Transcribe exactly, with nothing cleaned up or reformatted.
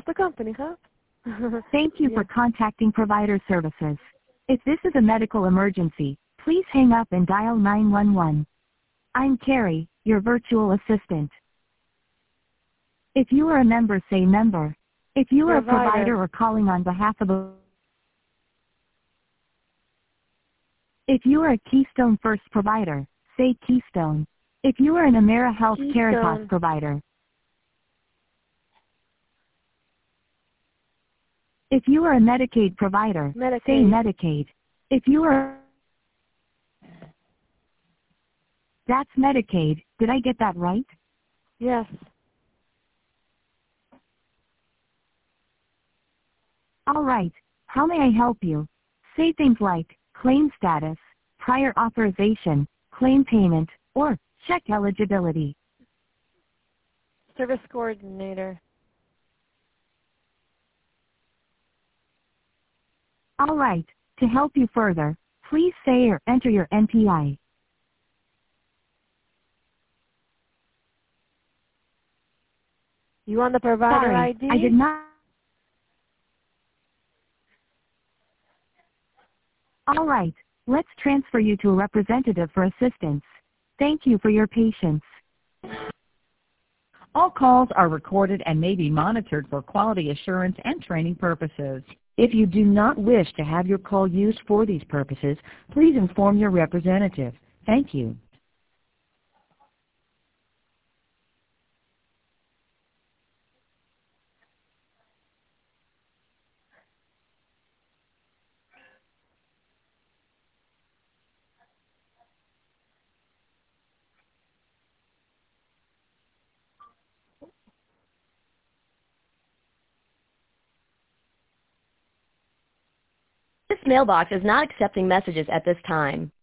the company, huh? Thank you Yeah. for contacting Provider Services. If this is a medical emergency, please hang up and dial nine one one. I'm Carrie, your virtual assistant. If you are a member, say member. If you are a Provider. provider or calling on behalf of a If you are a Keystone First provider, say Keystone. If you are an AmeriHealth Caritas Keystone. provider. If you are a Medicaid provider, Medicaid. say Medicaid. If you are That's Medicaid, did I get that right? Yes. All right, how may I help you? Say things like, claim status, prior authorization, claim payment, or check eligibility. Service coordinator. All right, to help you further, please say or enter your N P I. You want the provider Sorry, I D? I did not. All right, let's transfer you to a representative for assistance. Thank you for your patience. All calls are recorded and may be monitored for quality assurance and training purposes. If you do not wish to have your call used for these purposes, please inform your representative. Thank you. This mailbox is not accepting messages at this time.